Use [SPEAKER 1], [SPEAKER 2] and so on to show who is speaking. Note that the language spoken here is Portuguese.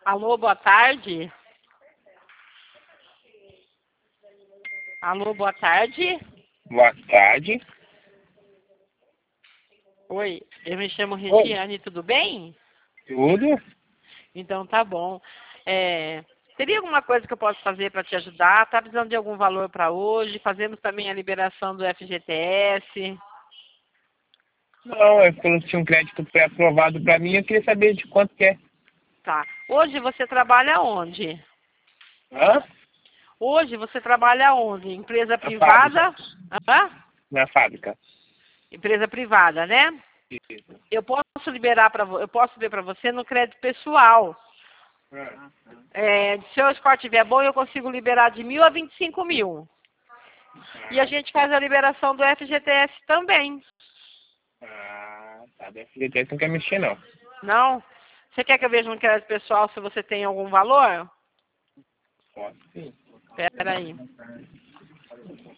[SPEAKER 1] Alô, boa tarde. Alô, boa tarde.
[SPEAKER 2] Boa tarde.
[SPEAKER 1] Oi, eu me chamo
[SPEAKER 2] Oi.
[SPEAKER 1] Regiane, tudo bem?
[SPEAKER 2] Tudo?
[SPEAKER 1] Então tá bom. Teria alguma coisa que eu possa fazer para te ajudar? Tá precisando de algum valor para hoje? Fazemos também a liberação do FGTS.
[SPEAKER 2] Não, é porque eu tinha um crédito pré-aprovado para mim, eu queria saber de quanto que é.
[SPEAKER 1] Tá. Hoje você trabalha onde?
[SPEAKER 2] Hã?
[SPEAKER 1] Hoje você trabalha onde? Empresa
[SPEAKER 2] Na fábrica.
[SPEAKER 1] privada? Hã?
[SPEAKER 2] Na fábrica.
[SPEAKER 1] Empresa privada, né?
[SPEAKER 2] Isso.
[SPEAKER 1] Eu posso liberar eu posso ver para você no crédito pessoal. Se o score estiver bom, eu consigo liberar de 1.000 a 25.000. E a gente faz a liberação do FGTS também.
[SPEAKER 2] Tá. Da FGTS não quer mexer, não.
[SPEAKER 1] Não? Você quer que eu veja no crédito pessoal se você tem algum valor?
[SPEAKER 2] Posso sim.
[SPEAKER 1] Espera aí.